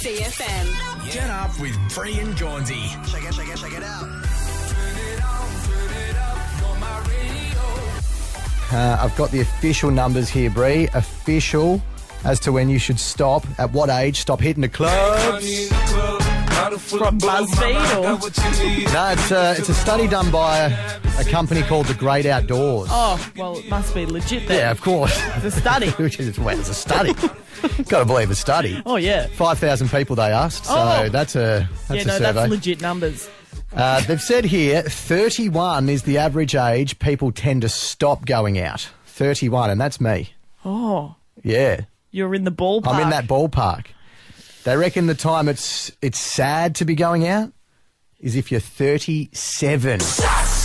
CFM. Get up with Bree and Gonzi. Check it out. I've got the official numbers here, Bree. Official as to when you should stop. At what age? Stop hitting the clubs. From BuzzFeed or? No, it's a study done by a company called The Great Outdoors. Oh, well, it must be legit then. Yeah, of course. It's a study. Which is, well, it's a study. Got to believe a study. Oh, yeah. 5,000 people they asked, so that's a survey. That's legit numbers. They've said here 31 is the average age people tend to stop going out. 31, and that's me. Oh. Yeah. You're in the ballpark. I'm in that ballpark. They reckon the time it's sad to be going out is if you're 37. That's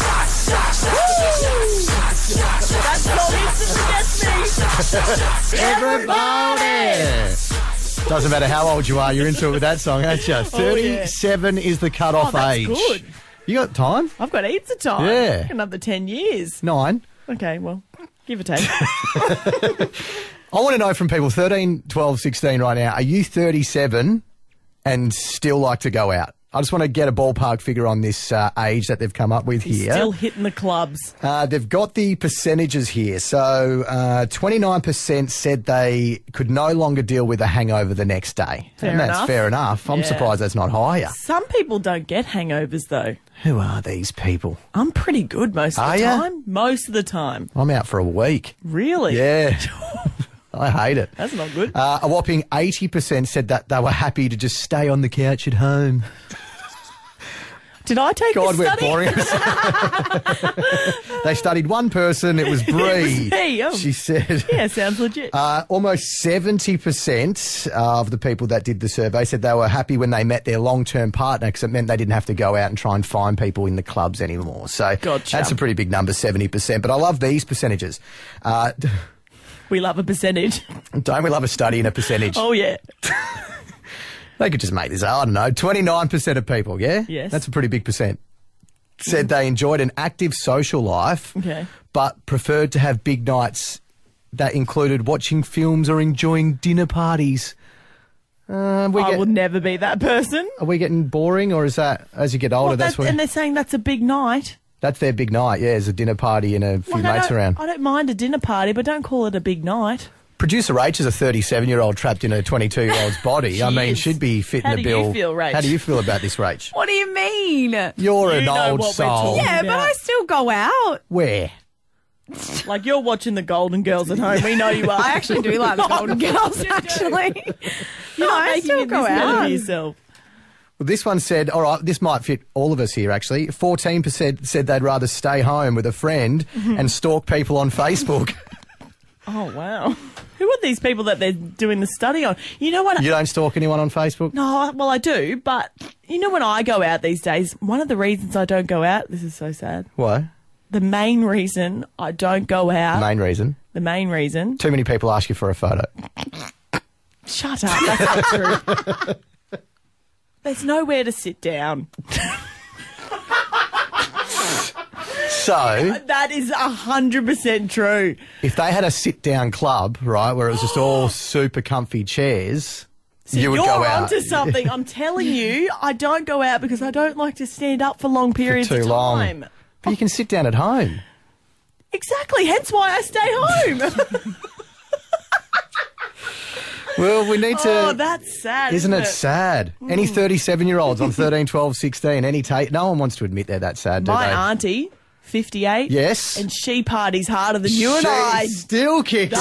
not instant Everybody! Doesn't matter how old you are, you're into it with that song, aren't you? 37 is the cut-off age. Good. You got time? I've got heaps of time. Yeah. Another 10 years. 9. Okay, well, give or take. I want to know from people 13, 12, 16 right now, are you 37 and still like to go out? I just want to get a ballpark figure on this age that they've come up with here. Still hitting the clubs. They've got the percentages here. So 29% said they could no longer deal with a hangover the next day. Fair enough. That's fair enough. I'm surprised that's not higher. Some people don't get hangovers, though. Who are these people? I'm pretty good most of Are the ya? time. Most of the time. I'm out for a week. Really? Yeah. I hate it. That's not good. A whopping 80% said that they were happy to just stay on the couch at home. Did I take God, this we're study? boring. They studied one person. It was Bree. It was me, oh. She said. Yeah, sounds legit. Almost 70% of the people that did the survey said they were happy when they met their long-term partner because it meant they didn't have to go out and try and find people in the clubs anymore. So Gotcha. That's a pretty big number, 70%. But I love these percentages. We love a percentage. Don't we love a study in a percentage? Oh, yeah. They could just make this, I don't know, 29% of people, yeah? Yes. That's a pretty big percent. Said they enjoyed an active social life, Okay. but preferred to have big nights that included watching films or enjoying dinner parties. I will never be that person. Are we getting boring, or is that, as you get older, that's what... And they're saying that's a big night. That's their big night, yeah, is a dinner party and a few mates around. I don't mind a dinner party, but don't call it a big night. Producer Rach is a 37-year-old trapped in a 22-year-old's body. I mean, she'd be fitting the bill. How do you feel, Rach? How do you feel about this, Rach? What do you mean? You're an know old what we're soul. talking Yeah, but I still go out. Where? Like, you're watching the Golden Girls at home. We know you are. I actually do like the Golden Girls, actually. You're not I making still it go this better out. for yourself. Well, this one said, all right, this might fit all of us here, actually. 14% said they'd rather stay home with a friend and stalk people on Facebook. Oh, wow. Who are these people that they're doing the study on? You know what? You don't stalk anyone on Facebook? No, well, I do, but you know when I go out these days, one of the reasons I don't go out, this is so sad, Why? the main reason I don't go out, Main reason. the main reason, Too many people ask you for a photo. shut up, that's not true. There's nowhere to sit down. So, That is 100% true. if they had a sit-down club, right, where it was just all super comfy chairs, you would You're go out. onto something. I'm telling you, I don't go out because I don't like to stand up for long periods too of long. time. But you can sit down at home. Exactly, hence why I stay home. Well, we need to... Oh, that's sad. Isn't it sad? Any 37-years-olds on 13, 12, 16, any no one wants to admit they're that sad, do My they? auntie, 58. Yes. And she parties harder than you and I. She's still kicking.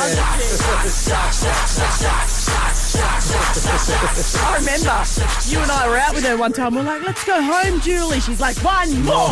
I remember you and I were out with her one time. We're like, let's go home, Julie. She's like, one more.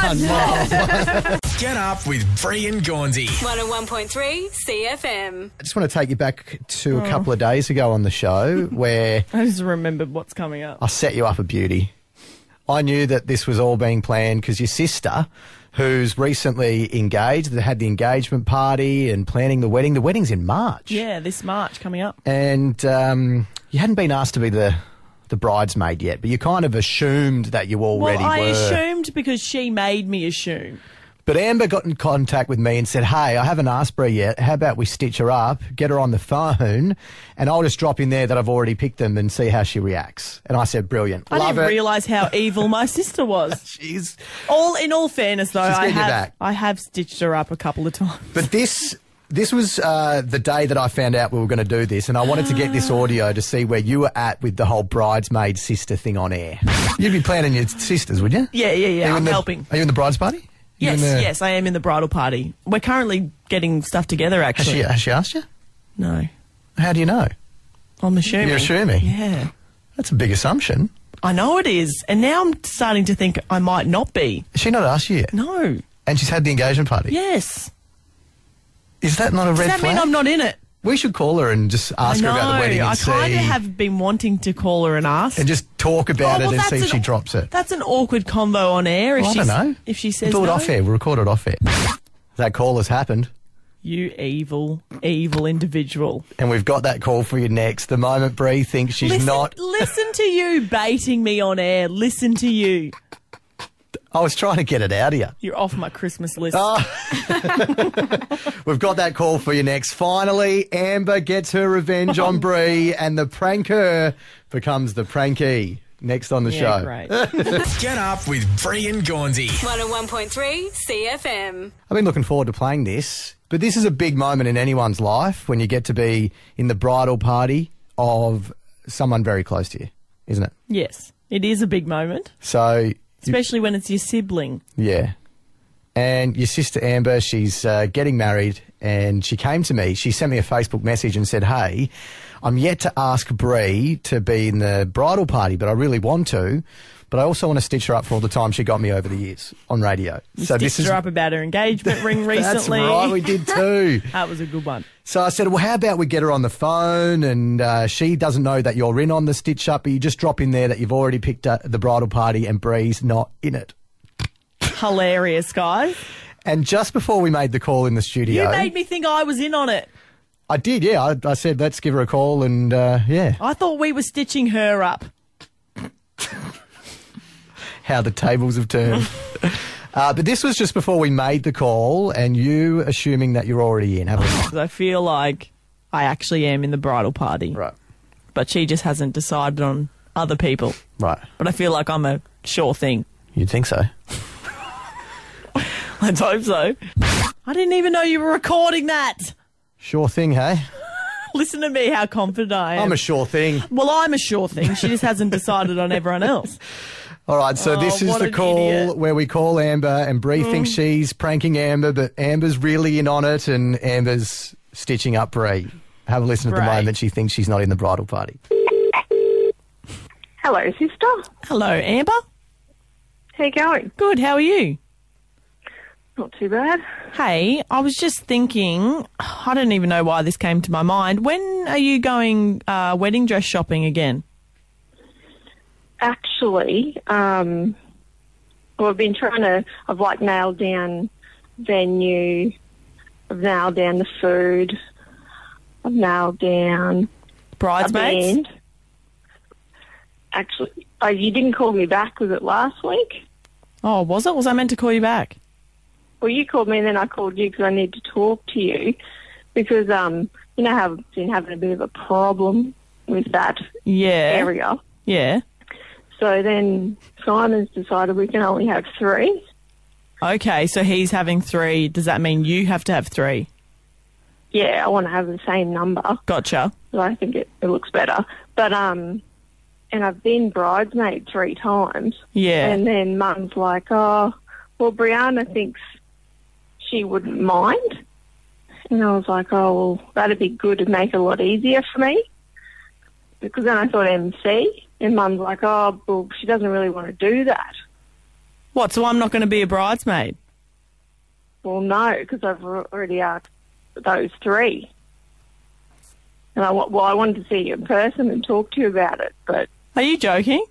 Get up with Bree and Gonzi. 101.3 CFM. I just want to take you back to a couple of days ago on the show where I just remembered what's coming up. I set you up a beauty. I knew that this was all being planned because your sister, who's recently engaged, that had the engagement party and planning the wedding. The wedding's in March. Yeah, this March coming up. And you hadn't been asked to be the bridesmaid yet, but you kind of assumed that you already Well, I were. assumed because she made me assume. But Amber got in contact with me and said, hey, I haven't asked Brie yet. How about we stitch her up, get her on the phone, and I'll just drop in there that I've already picked them and see how she reacts. And I said, brilliant. I Love didn't it. realise how evil my sister was. She's... In all fairness, though, She's getting you back. I have stitched her up a couple of times. But this was the day that I found out we were going to do this, and I wanted to get this audio to see where you were at with the whole bridesmaid sister thing on air. You'd be planning your sisters, would you? Yeah. Are you I'm in the- helping. Are you in the bride's party? You in the- Yes, I am in the bridal party. We're currently getting stuff together, Has actually. she asked you? No. How do you know? I'm assuming. You're assuming? Yeah. That's a big assumption. I know it is. And now I'm starting to think I might not be. Has she not asked you yet? No. And she's had the engagement party? Yes. Is that not a Does red that flag? mean I'm not in it? We should call her and just ask her about the wedding and I see. kind of have been wanting to call her and ask. And just talk about Oh, well, it and see that's if she an- drops it. That's an awkward convo on air. If Well, I she's- don't know. If she says we'll do it no. off air. We'll record it off air. That call has happened. You evil, evil individual. And we've got that call for you next. The moment Bree thinks she's not... Listen to you baiting me on air. Listen to you. I was trying to get it out of you. You're off my Christmas list. We've got that call for you next. Finally, Amber gets her revenge on Bree and the pranker becomes the prankee. Next on the yeah, show. great. Get up with Bree and Gawnsey. 101.3 CFM. I've been looking forward to playing this, but this is a big moment in anyone's life when you get to be in the bridal party of someone very close to you, isn't it? Yes, it is a big moment, So, especially when it's your sibling. yeah. And your sister Amber, she's getting married, and she came to me. She sent me a Facebook message and said, hey, I'm yet to ask Bree to be in the bridal party, but I really want to. But I also want to stitch her up for all the time she got me over the years on radio. You stitched her up about her engagement ring recently. That's right, we did too. That was a good one. So I said, well, how about we get her on the phone, and she doesn't know that you're in on the stitch up, but you just drop in there that you've already picked the bridal party and Bree's not in it. Hilarious, guys. And just before we made the call in the studio... You made me think I was in on it. I did, yeah. I said, let's give her a call, and yeah. I thought we were stitching her up. How the tables have turned. But this was just before we made the call, and you assuming that you're already in, haven't you? 'Cause I feel like I actually am in the bridal party. Right. But she just hasn't decided on other people. Right. But I feel like I'm a sure thing. You'd think so. Let's hope so. I didn't even know you were recording that. Sure thing, hey? Listen to me, how confident I am. I'm a sure thing. Well, I'm a sure thing. She just hasn't decided on everyone else. All right, so Oh, this is what the an call idiot. where we call Amber, and Bree thinks she's pranking Amber, but Amber's really in on it, and Amber's stitching up Bree. Have a listen at the Great. moment she thinks she's not in the bridal party. Hello, sister. Hello, Amber. How you going? Good, how are you? Not too bad. Hey, I was just thinking, I don't even know why this came to my mind. When are you going wedding dress shopping again? Actually, well, I've been I've nailed down venue, I've nailed down the food, I've nailed down a Bridesmaids? band. Actually, you didn't call me back, was it last week? Oh, was it? Was I meant to call you back? Well, you called me and then I called you because I need to talk to you because, you know how I've been having a bit of a problem with that Yeah. area. Yeah. So then Simon's decided we can only have 3. Okay, so he's having 3. Does that mean you have to have 3? Yeah, I want to have the same number. Gotcha. So I think it looks better. But, and I've been bridesmaid 3 times. Yeah. And then Mum's like, oh, well, Brianna thinks she wouldn't mind. And I was like, oh, well, that'd be good and make it a lot easier for me. Because then I thought MC. And Mum's like, oh, well, she doesn't really want to do that. What, so I'm not going to be a bridesmaid? Well, no, because I've already asked those 3. And I wanted to see you in person and talk to you about it, but Are you joking?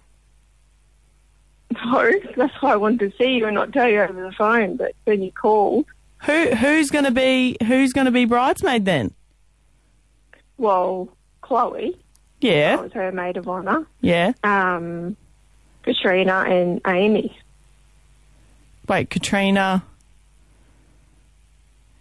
no, that's why I wanted to see you and not tell you over the phone. But when you called, Who's going to be bridesmaid then? well, Chloe, I Yeah. was her maid of honour, Yeah. Katrina and Amy. Wait, Katrina.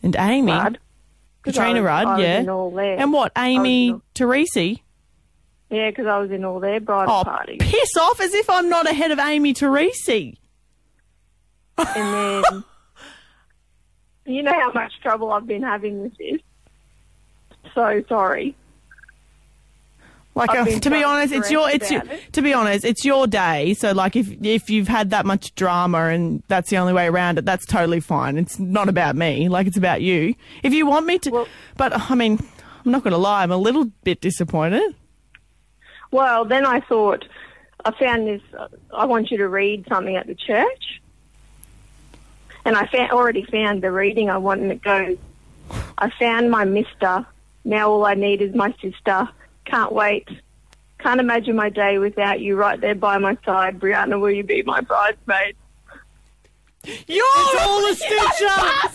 And Amy? Rudd. 'Cause Katrina I Rudd, was yeah. in all their, And what, Amy I was Teresi? Yeah, because I was in all their bridal Oh, parties. piss off, as if I'm not ahead of Amy Teresi. And then, you know how much trouble I've been having with this? So sorry. Like, I've been to be honest, trying to it's your day. So, like, if you've had that much drama and that's the only way around it, that's totally fine. It's not about me. Like, it's about you. If you want me to, Well- but I mean, I'm not going to lie. I'm a little bit disappointed. Well, then I thought, I found this, I want you to read something at the church. And I already found the reading I want, and it goes, I found my mister. Now all I need is my sister. Can't wait. Can't imagine my day without you right there by my side. Brianna, will you be my bridesmaid? You're all a stitch up.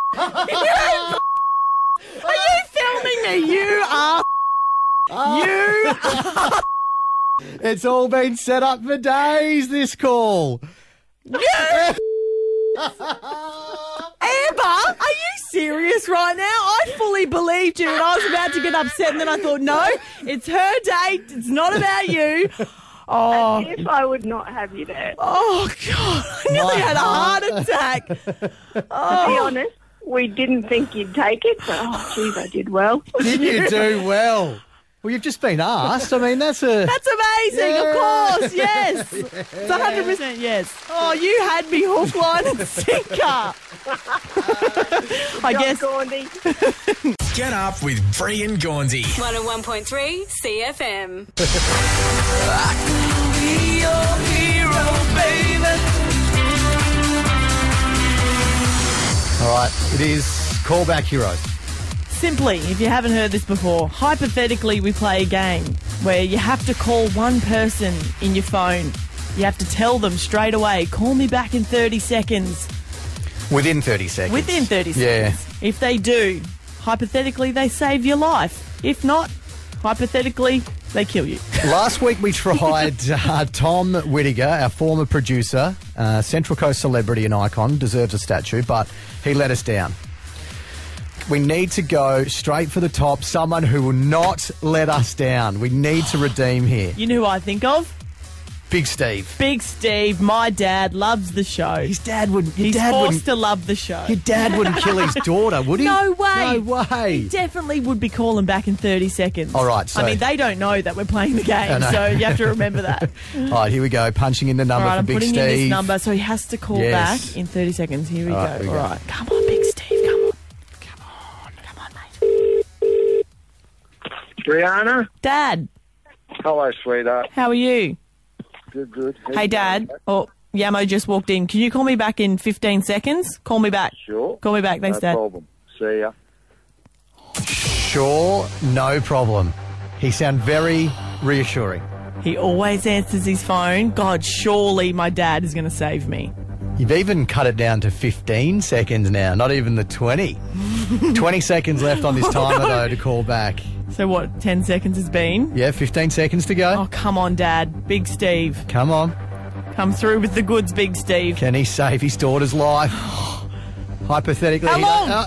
Are you filming me? You are. You. It's all been set up for days, this call. Amber, are you serious right now? I fully believed you, and I was about to get upset, and then I thought, no, it's her date. It's not about you. Oh, If I would not have you there. oh God! I nearly had a heart attack. To be honest, we didn't think you'd take it, but oh, geez, I did well. Did you do well? Well, you've just been asked. I mean, that's a... That's amazing, Yeah. of course, yes. It's 100% yes. Oh, you had me hook, line and sinker. I guess. Gandhi. Get up with Bree and Gaunsey. 101.3 CFM. All right, it is Callback Heroes. Simply, if you haven't heard this before, hypothetically we play a game where you have to call one person in your phone. You have to tell them straight away, call me back in 30 seconds. Within 30 seconds. Within 30 Yeah. seconds. If they do, hypothetically they save your life. If not, hypothetically they kill you. Last week we tried Tom Whittaker, our former producer, Central Coast celebrity and icon, deserves a statue, but he let us down. We need to go straight for the top, someone who will not let us down. We need to redeem here. You know who I think of? Big Steve. Big Steve. My dad loves the show. His dad wouldn't... He's forced to love the show. Your dad wouldn't kill his daughter, would he? No way. No way. Definitely would be calling back in 30 seconds. All right, so- I mean, they don't know that we're playing the I game, know. so you have to remember that. All right, here we go. Punching in the All number right, for I'm Big putting Steve. in this number, so he has to call Yes. back in 30 seconds. Here we All go. right, here we All go. right. Come on, Big Steve. Come on. Come on, mate. Brianna? Dad, Hello, sweetheart. how are you? Good. Hey, Dad. Oh, Yamo just walked in. Can you call me back in 15 seconds? Call me back. Sure. Call me back. Thanks, No Dad. problem. See ya. Sure, no problem. He sounded very reassuring. He always answers his phone. God, surely my dad is going to save me. You've even cut it down to 15 seconds now, not even the 20. 20 seconds left on this timer, though, to call back. So what, 10 seconds has been? Yeah, 15 seconds to go. Oh, come on, Dad. Big Steve. Come on. Come through with the goods, Big Steve. Can he save his daughter's life? Hypothetically... How he- long?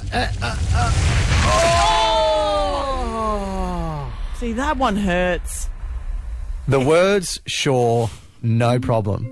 See, that one hurts. The words, sure, no problem.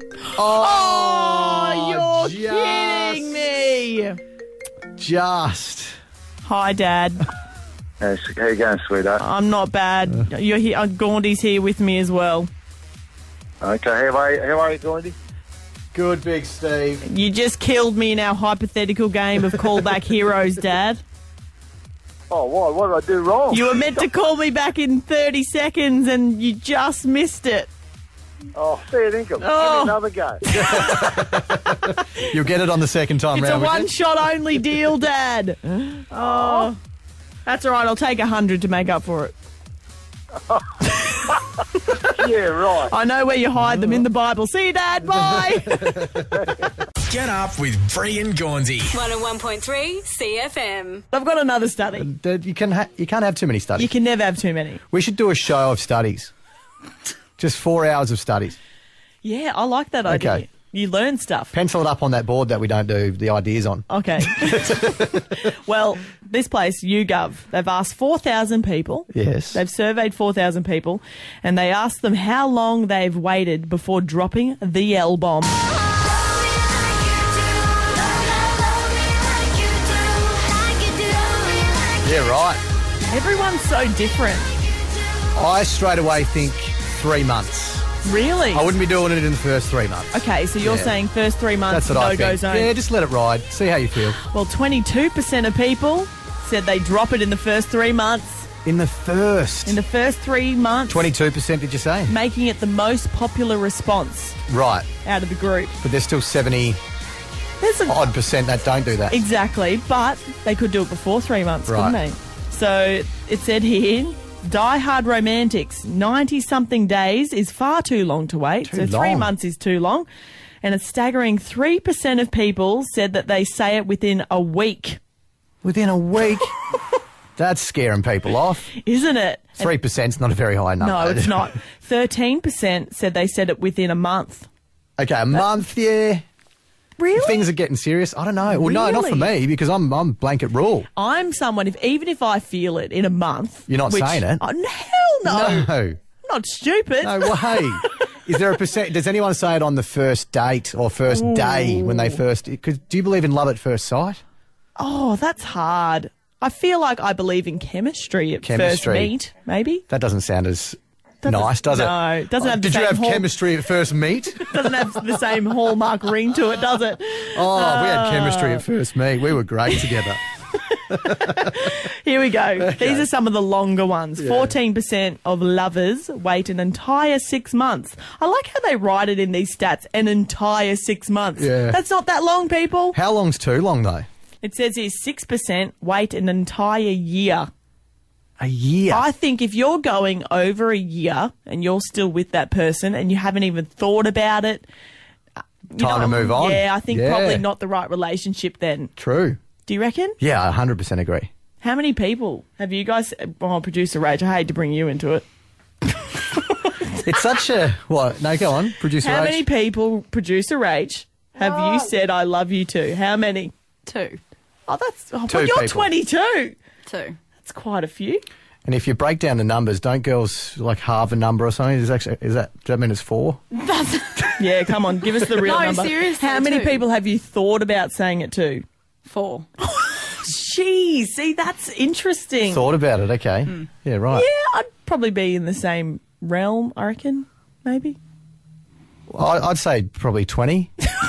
Oh, you're just- kidding me. Just... Hi, Dad. How you going, sweetheart? I'm not bad. You're here. Gaundy's here with me as well. Okay, how are you, Gandhi? Good, Big Steve. You just killed me in our hypothetical game of callback heroes, Dad. Oh, why? What did I do wrong? You were meant to call me back in 30 seconds and you just missed it. Oh, fair dinkum. Oh. Give me another go. You'll get it on the second time It's a round. won't you? one-shot only deal, Dad. Oh, that's all right. I'll take 100 to make up for it. Yeah, right. I know where you hide them in the Bible. See you, Dad. Bye. Get up with Bree and Gaunsey. 101.3 CFM. I've got another study. Dad, you can't have too many studies. You can never have too many. We should do a show of studies. Just 4 hours of studies. Yeah, I like that idea. Okay. You learn stuff. Pencil it up on that board that we don't do the ideas on. Okay. Well, this place, YouGov, they've asked 4,000 people. Yes. They've surveyed 4,000 people, and they asked them how long they've waited before dropping the L-bomb. Yeah, right. Everyone's so different. I straight away think 3 months. Really? I wouldn't be doing it in the first 3 months. Okay, so you're Yeah. saying first 3 months, That's what I no-go think. zone. Yeah, just let it ride. See how you feel. Well, 22% of people said they drop it in the first 3 months. In the first. In the first 3 months. 22%, did you say? Making it the most popular response Right. out of the group. But there's still 70 There's a, odd percent that don't do that. Exactly, but they could do it before 3 months, Right. couldn't they? So it said here, Die Hard Romantics, 90-something days is far too long to wait. Too so 3 long. months is too long. And a staggering 3% of people said that they say it within a week. Within a week? That's scaring people off. Isn't it? 3%'s not a very high number. No, it's not. 13% said they said it within a month. Okay, a month, yeah. Really? Things are getting serious. I don't know. Well, no, not for Really? me because I'm blanket rule. I'm someone, even if I feel it in a month... You're not saying it? Oh, hell no. No. I'm not stupid. No way. Is there a percent? Does anyone say it on the first date or first day when they first? Cause do you believe in love at first sight? Oh, that's hard. I feel like I believe in chemistry at first Chemistry. meet, maybe. That doesn't sound as Doesn't- nice, does it? no, it doesn't have the Did you same have hall- chemistry at first meet? Doesn't have the same hallmark ring to it, does it? Oh, we had chemistry at first meet. We were great together. Here we go. These are some of the longer ones. 14% of lovers wait an entire 6 months. I like how they write it in these stats, an entire 6 months. Yeah. That's not that long, people. How long's too long though? It says here 6% wait an entire year. A year. I think if you're going over a year and you're still with that person and you haven't even thought about it, Time to move on. Yeah, I think Yeah. probably not the right relationship then. True. Do you reckon? Yeah, 100% agree. How many people have you guys... Oh, producer Rach, I hate to bring you into it. It's such a what? No, go on, producer. How H. many people, producer Rach, have you said I love you to? How many? 2. Oh, that's... Oh, Two well, you're people. 22. 2. That's quite a few. And if you break down the numbers, don't girls like halve a number or something? Does that mean it's 4? Yeah, come on, give us the real No, number. seriously, How many 2. people have you thought about saying it to? 4. Jeez, see, that's interesting. Thought about it, okay. Yeah, right. Yeah, I'd probably be in the same realm, I reckon, maybe. I'd say probably 20.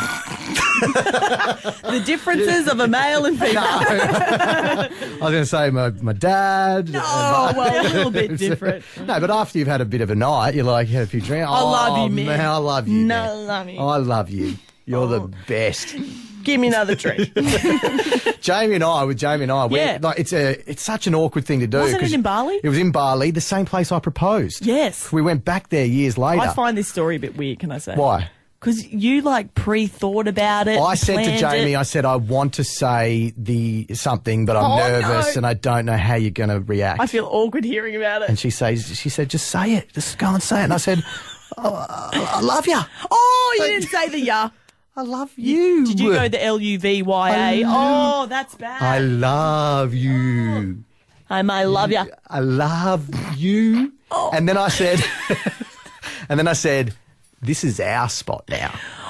The differences of a male and female. I was going to say my dad. Oh, well, a little bit different. No, but after you've had a bit of a night, you're like, had a few drinks. I love you, man. I love you, No, man. I love you. I love you. You're the best. Give me another drink. Jamie and I, Yeah. like, it's such an awkward thing to do. Wasn't it 'cause in Bali? It was in Bali, the same place I proposed. Yes. We went back there years later. I find this story a bit weird, can I say? Why? Because you, like, pre-thought about it. I said to planned Jamie, it. I said, I want to say something, but I'm Oh, nervous no. and I don't know how you're going to react. I feel awkward hearing about it. And she said, just say it. Just go and say it. And I said, I love you. Oh, you didn't say the ya. I love you. Did you go the L-U-V-Y-A? Oh, that's bad. I love you. I love ya. I love you. Oh. And then I said, this is our spot now.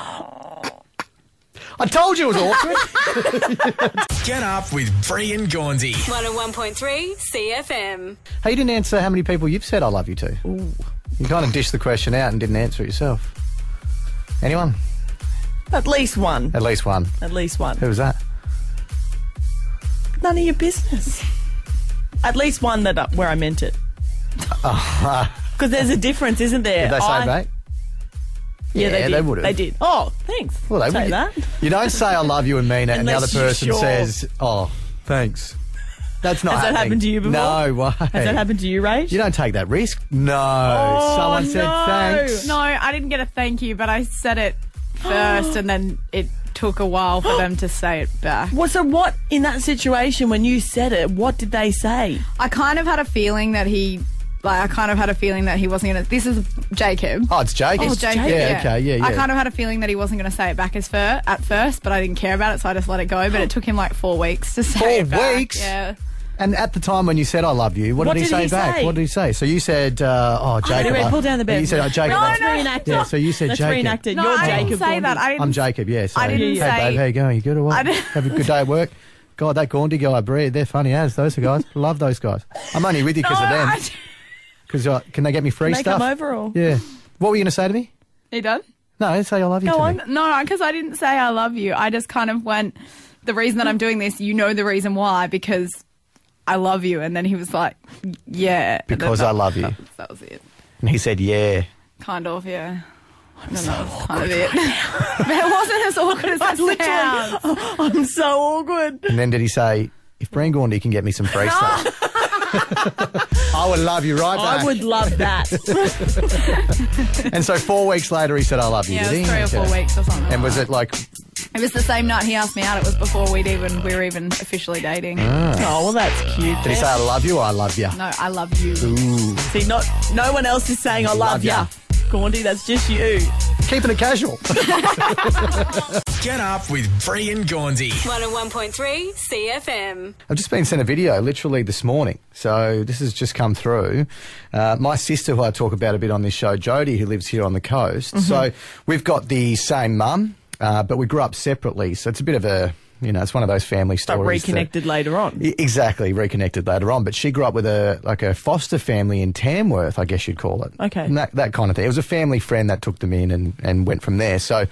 I told you it was awkward. Get up with Bree and Gornsey. 101.3 CFM. Hey, you didn't answer how many people you've said I love you to. Ooh. You kind of dished the question out and didn't answer it yourself. Anyone? At least one. At least one. At least one. Who was that? None of your business. At least one where I meant it. Because there's a difference, isn't there? Did they say back? Yeah, they did. they would have. They did. Oh, thanks. Well, they say would. that. You don't say I love you and mean it, and the other Unless you're person sure. says, "Oh, thanks." That's not. Has that happening. happened to you before? No way. Has that happened to you, Rach? You don't take that risk. No. Oh, Someone said no. thanks. No, I didn't get a thank you, but I said it first and then it took a while for them to say it back. Well, so what, in that situation, when you said it, what did they say? I kind of had a feeling that he Like, I kind of had a feeling that he wasn't going to... This is Jacob. Oh, it's Jacob. It's Jacob, Yeah, okay, yeah. I kind of had a feeling that he wasn't going to say it back at first, but I didn't care about it, so I just let it go. But it took him like 4 weeks to say it back. 4 weeks? Yeah. And at the time when you said I love you, what did he say back? say? What did he say? So you said, Jacob. Anyway, pull down the bed. You said, Jacob. Let's reenact it. Yeah, so you said Let's Jacob. reenact it. No, You're I Jacob. didn't say that. Gaundy. I I'm Jacob, yeah. So, I didn't hey, say- babe, how you going? You good or what? Have a good day at work? God, that Gaundy guy, Bree, they're funny as, those guys. Love those guys. I'm only with you because of them. Because can they get me free Can they stuff? come over or? Yeah. What were you going to say to me? He done? No, say I love you Go to on. me. No, because I didn't say I love you. I just kind of went, the reason that I'm doing this, you know the reason why, because I love you. And then he was like, yeah. And then Because I love you. That was it. And he said, yeah. Kind of, yeah. And then that was kind of it. But it wasn't as awkward as that sounds. I'm so awkward. And then did he say, if Breen Gaundy can get me some free stuff, I would love you right back. I would love that. And so 4 weeks later, he said, I love you. Yeah, did it he? was 3 or 4 Okay. weeks or something. And was it like, It was the same night he asked me out. It was before we were even officially dating. Oh, well, that's cute. did he say, I love you or I love you? No, I love you. See, no one else is saying I love ya. ya. Gaundy, that's just you. Keeping it casual. Get up with Bree and Gaundy. 101.3 CFM. I've just been sent a video literally this morning. So this has just come through. My sister, who I talk about a bit on this show, Jodie, who lives here on the coast. So we've got the same mum, but we grew up separately. So it's a bit of a, it's one of those family But stories. reconnected later on. Exactly, reconnected later on. But she grew up with a foster family in Tamworth, I guess you'd call it. Okay. And that kind of thing. It was a family friend that took them in and went from there. So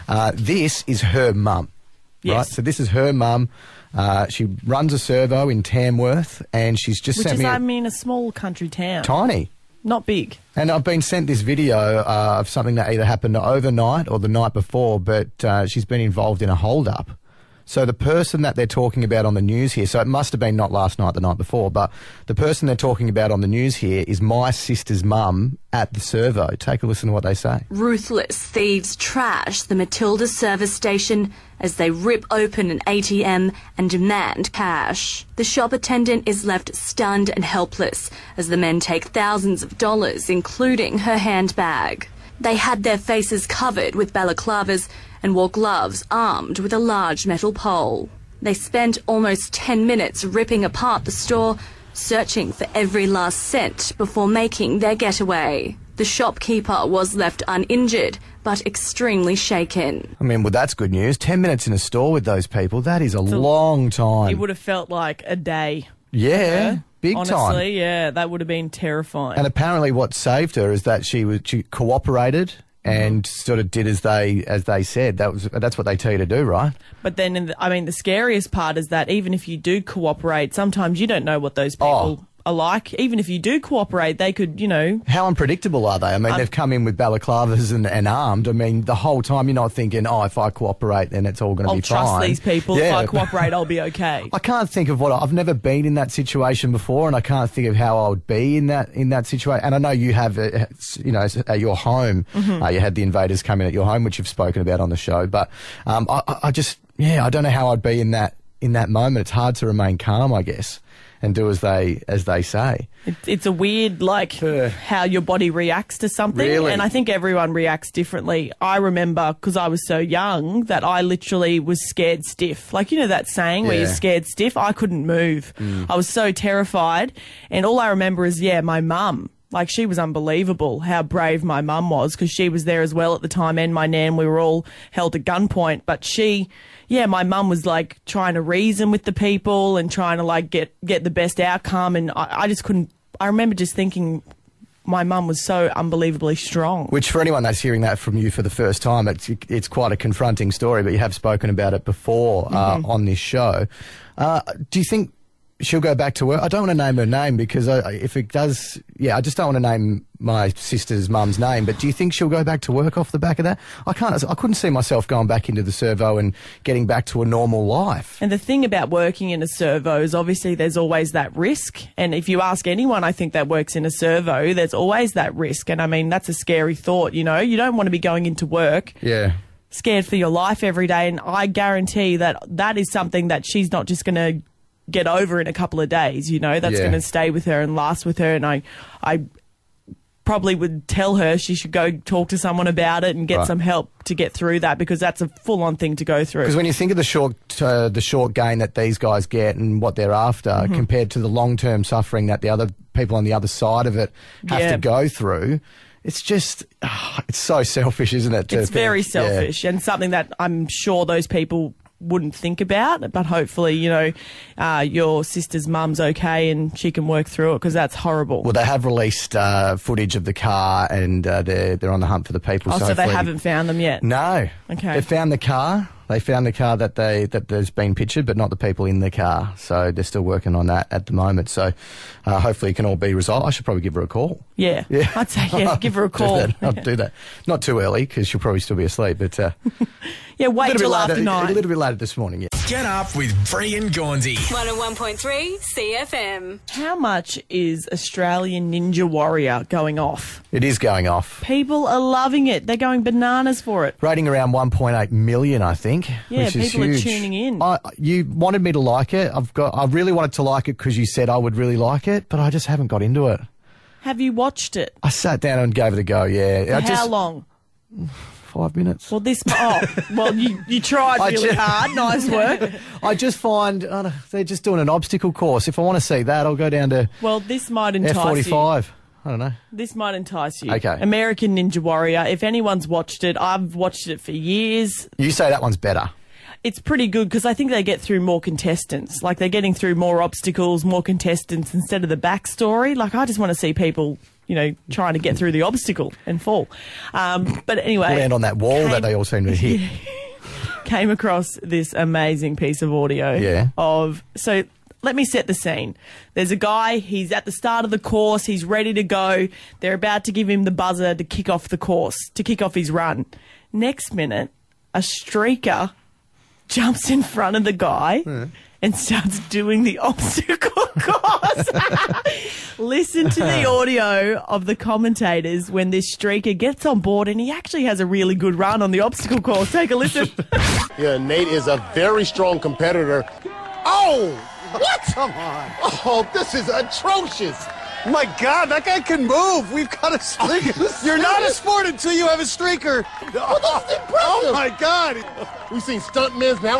this is her mum. Yes. Right? So this is her mum. She runs a servo in Tamworth, and she's just Which sent is, me a small country town. tiny. Not big. And I've been sent this video of something that either happened overnight or the night before, but she's been involved in a hold-up. So the person that they're talking about on the news here, so it must have been not last night, the night before, but the person they're talking about on the news here is my sister's mum at the servo. Take a listen to what they say. Ruthless thieves trash the Matilda service station as they rip open an ATM and demand cash. The shop attendant is left stunned and helpless as the men take thousands of dollars, including her handbag. They had their faces covered with balaclavas and wore gloves armed with a large metal pole. They spent almost 10 minutes ripping apart the store, searching for every last cent before making their getaway. The shopkeeper was left uninjured, but extremely shaken. I mean, well, that's good news. 10 minutes in a store with those people, that is a long time. It would have felt like a day. Yeah, big Honestly, time. yeah, that would have been terrifying. And apparently what saved her is that she cooperated and sort of did as they said. That's what they tell you to do, right? But then, the scariest part is that even if you do cooperate, sometimes you don't know what those people are like. Even if you do cooperate, they could, How unpredictable are they? I mean, they've come in with balaclavas and armed. I mean, the whole time you're not thinking, if I cooperate, then it's all going to I'll be fine. trust these people. Yeah. If I cooperate, I'll be okay. I can't think of I've never been in that situation before, and I can't think of how I would be in that situation. And I know you have, at your home, you had the invaders come in at your home, which you've spoken about on the show. But I don't know how I'd be in that moment. It's hard to remain calm, I guess, and do as they say. It's a weird, how your body reacts to something. Really? And I think everyone reacts differently. I remember, because I was so young, that I literally was scared stiff. That saying where you're scared stiff? I couldn't move. I was so terrified. And all I remember is, my mum. She was unbelievable how brave my mum was, because she was there as well at the time, and my nan. We were all held at gunpoint. But my mum was trying to reason with the people and trying to get the best outcome. And I just couldn't. I remember just thinking my mum was so unbelievably strong. Which, for anyone that's hearing that from you for the first time, it's quite a confronting story, but you have spoken about it before on this show. Do you think she'll go back to work? I don't want to name her name because if it does, I just don't want to name my sister's mum's name. But do you think she'll go back to work off the back of that? I couldn't see myself going back into the servo and getting back to a normal life. And the thing about working in a servo is obviously there's always that risk. And if you ask anyone, I think that works in a servo, there's always that risk. And that's a scary thought. You don't want to be going into work. Yeah. Scared for your life every day. And I guarantee that is something that she's not just going to get over in a couple of days. You know, that's Yeah. going to stay with her and last with her. And I probably would tell her she should go talk to someone about it and get Right. some help to get through that, because that's a full-on thing to go through. Because when you think of the short gain that these guys get and what they're after, Mm-hmm. compared to the long-term suffering that the other people on the other side of it have Yeah. to go through, it's just it's so selfish, isn't it? to It's very think- yeah. selfish and something that I'm sure those people wouldn't think about, but hopefully, you know, your sister's mum's okay and she can work through it, because that's horrible. Well, they have released footage of the car, and they're on the hunt for the people. Oh, so they hopefully- haven't found them yet? No. Okay. They found the car. They found the car that there's been pictured, but not the people in the car. So they're still working on that at the moment. So hopefully it can all be resolved. I should probably give her a call. Yeah. Yeah. I'd say, yeah, give her a call. I'll do that. Not too early, because she'll probably still be asleep, but Yeah, wait till after a 9. little bit later this morning, yeah. Get up with Bree and Gonzi. 101.3 CFM. How much is Australian Ninja Warrior going off? It is going off. People are loving it. They're going bananas for it. Rating around 1.8 million, I think. Yeah, which is people are huge. tuning in. You wanted me to like it. I really wanted to like it because you said I would really like it, but I just haven't got into it. Have you watched it? I sat down and gave it a go. Yeah, For how long? 5 minutes. Well, you tried I really ju- hard. Nice work. I just find they're just doing an obstacle course. If I want to see that, I'll go down to Well, this might entice you. F45. I don't know. This might entice you. Okay. American Ninja Warrior. If anyone's watched it, I've watched it for years. You say that one's better. It's pretty good because I think they get through more contestants. Like, they're getting through more obstacles, more contestants instead of the backstory. Like, I just want to see people, you know, trying to get through the obstacle and fall. But anyway. Land on that wall that they all seem to hit. Came across this amazing piece of audio. Yeah. So let me set the scene. There's a guy, he's at the start of the course, he's ready to go. They're about to give him the buzzer to kick off the course, to kick off his run. Next minute, a streaker jumps in front of the guy and starts doing the obstacle course. Listen to the audio of the commentators when this streaker gets on board, and he actually has a really good run on the obstacle course. Take a listen. Yeah, Nate is a very strong competitor. Oh, what? Come on. Oh, this is atrocious. My God, that guy can move. We've got a streaker. You're not a sport until you have a streaker. Oh, my God. We've seen stuntmen now.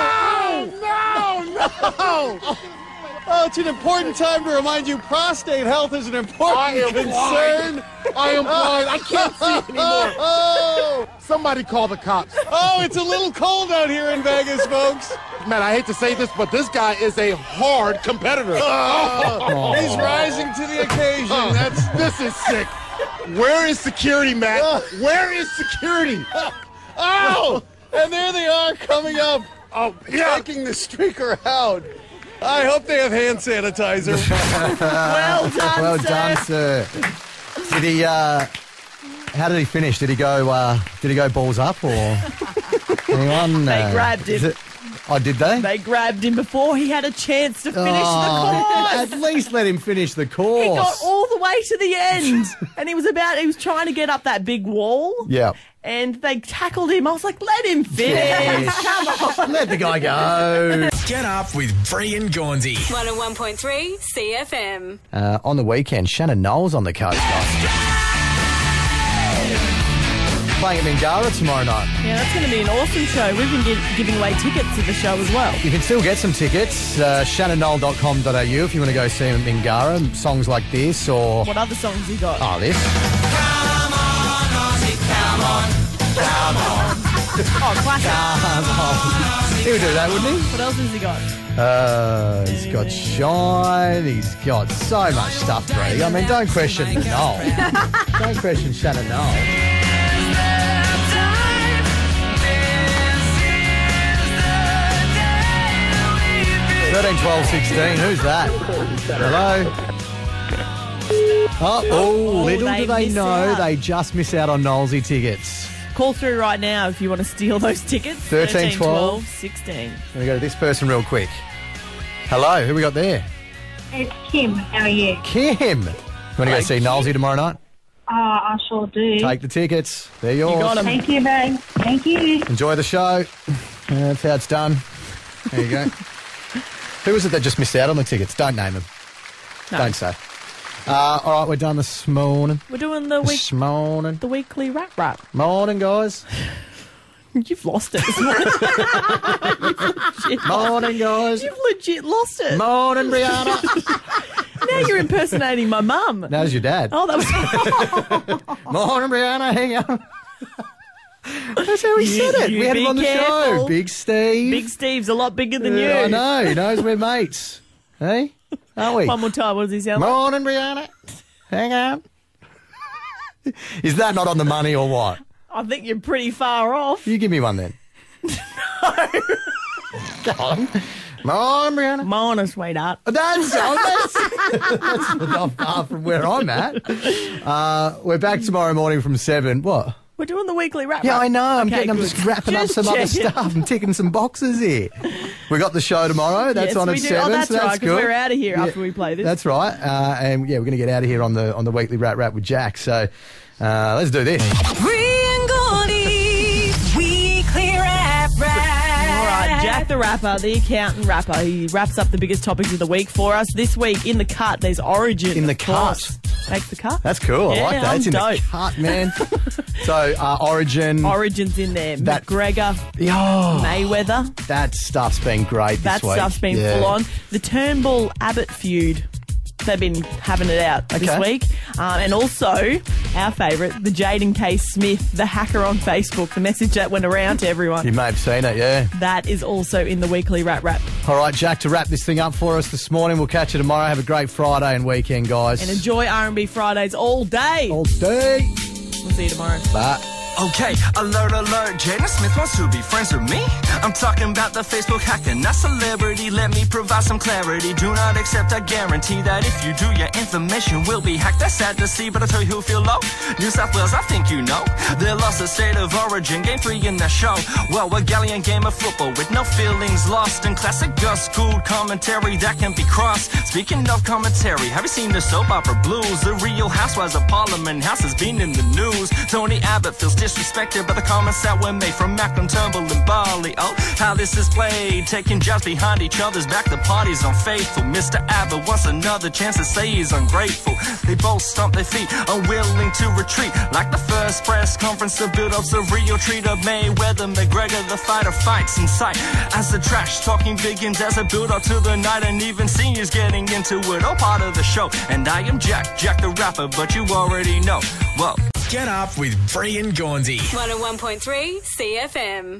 No. Oh, it's an important time to remind you prostate health is an important concern. I am blind. I can't see anymore. Oh, Somebody call the cops. it's a little cold out here in Vegas, folks. Man, I hate to say this, but this guy is a hard competitor. He's rising to the occasion. This is sick. Where is security, Matt? Where is security? Oh, and there they are coming up. Oh, yeah. Taking the streaker out. I hope they have hand sanitizer. Well done, Well sir. done, sir. Did he? How did he finish? Did he go balls up or anyone? They grabbed him. Did they? They grabbed him before he had a chance to finish the Oh, course. at least let him finish the course. He got all the way to the end, and he was trying to get up that big wall. Yeah. And they tackled him. I was like, let him finish. Come on. Let the guy go. Get up with Bree and Gonzi. 101.3 CFM. On the weekend, Shannon Knowles on the coast. Playing at Mingara tomorrow night. Yeah, that's going to be an awesome show. We've been giving away tickets to the show as well. You can still get some tickets. shannonnoel.com.au if you want to go see him at Mingara. Songs like this or... What other songs he got? Oh, this. Oh, classic. He would do that, wouldn't he? What else has he got? He's got Shine. He's got so much stuff, Bree. I mean, don't question Noel. Don't question Shannon Noel. 13, 12, 16. Who's that? Hello? Little they do they miss know, out. they just miss out on Knowlesy tickets. Call through right now if you want to steal those tickets. 13, 12. 16. Let me go to this person real quick. Hello, who we got there? It's Kim. How are you? Kim. You want to go see Knowlesy tomorrow night? I sure do. Take the tickets. They're yours. You got 'em. Thank you, babe. Thank you. Enjoy the show. That's how it's done. There you go. Who was it that just missed out on the tickets? Don't name them. No. Don't say. All right, we're done this morning. We're doing the This morning. the weekly wrap. Morning, guys. You've lost it. Morning, guys. You've legit lost it. Morning, Brianna. Now you're impersonating my mum. That was your dad. Oh, that was... Morning, Brianna. Hang on. That's how he said it. you We had him be on the careful. show. Big Steve. Big Steve's a lot bigger than you. I know. He knows we're mates. Hey? Aren't we? One more time. What does he sound like? Morning, Brianna. Hang on. Is that not on the money or what? I think you're pretty far off. You give me one then. Go on. Morning, Brianna. Morning, sweetheart. That's not far from where I'm at. We're back tomorrow morning from 7. What? We're doing the weekly wrap. Yeah, I know. I'm Okay, good. just wrapping up Just some other checking. stuff. I'm ticking some boxes here. We got the show tomorrow. That's Yes, on we at do. 7. Oh, that's so that's right, because good. we're out of here after we play this. That's right. And yeah, we're going to get out of here on the weekly wrap with Jack. So let's do this. Bree and Goldie's weekly wrap. All right, Jack the Rapper, the accountant rapper. He wraps up the biggest topics of the week for us. This week, in the cut, there's Origin. In the of course. cut? Makes the cut. That's cool. Yeah, I like that. It's in I'm the dope. cut, man. So Origin. Origin's in there. That- McGregor, Oh, Mayweather. that stuff's been great That this week. stuff's been Yeah. full on. The Turnbull Abbott feud. They've been having it out this Okay. week. And also, our favourite, the Jaden K. Smith, the hacker on Facebook, the message that went around to everyone. You may have seen it, yeah. That is also in the weekly wrap. All right, Jack, to wrap this thing up for us this morning, we'll catch you tomorrow. Have a great Friday and weekend, guys. And enjoy R&B Fridays all day. All day. We'll see you tomorrow. Bye. Okay, alert, alert, Jaden Smith wants to be friends with me. I'm talking about the Facebook hacker, not celebrity. Let me provide some clarity. Do not accept a guarantee that if you do, your information will be hacked. That's sad to see, but I'll tell you who feel low. New South Wales, I think you know. They lost the state of origin, game 3 in the show. Well, a galleon game of football with no feelings lost. And classic Gus Gould commentary that can be crossed. Speaking of commentary, have you seen the soap opera Blues? The Real Housewives of Parliament House has been in the news. Tony Abbott feels disrespected by the comments that were made from Macklin, Turnbull and Barley. Oh, how this is played, taking jobs behind each other's back. The party's unfaithful. Mr. Abbott wants another chance to say he's ungrateful. They both stomp their feet, unwilling to retreat. Like the first press conference, the build-up's a real treat of Mayweather, McGregor, the fighter fights in sight. As the trash talking begins, as a build-up to the night, and even seniors getting into it, all part of the show. And I am Jack the Rapper, but you already know. Whoa. Get up with Bree and Gaunsey. 101.3 CFM.